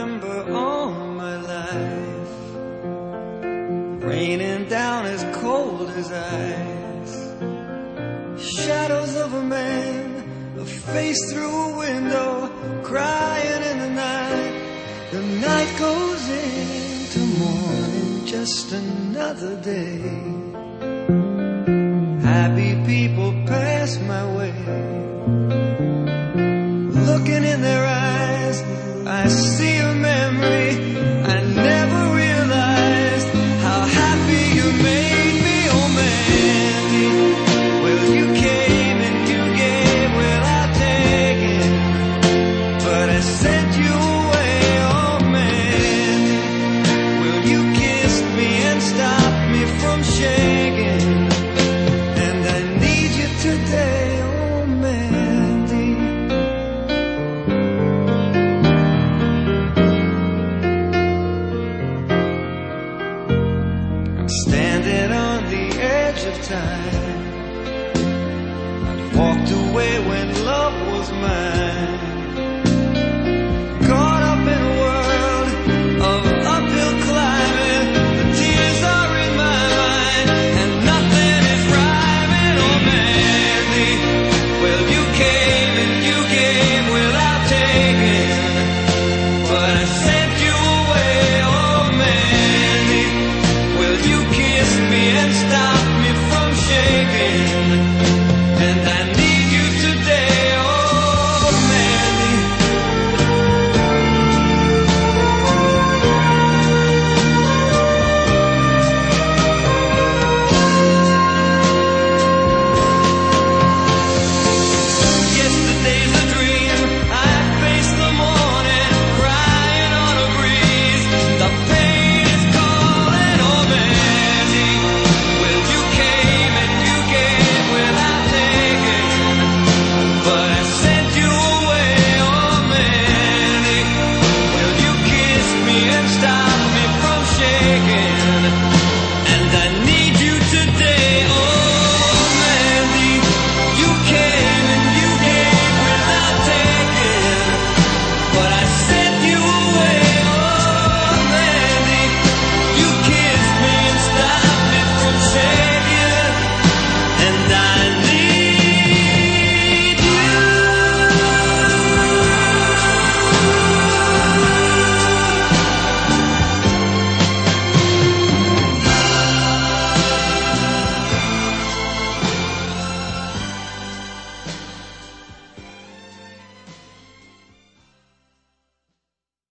remember all my life, raining down as cold as ice. Shadows of a man, a face through a window, crying in the night. The night goes into morning, just another day. Happy people pass my way. Looking in their eyes, I see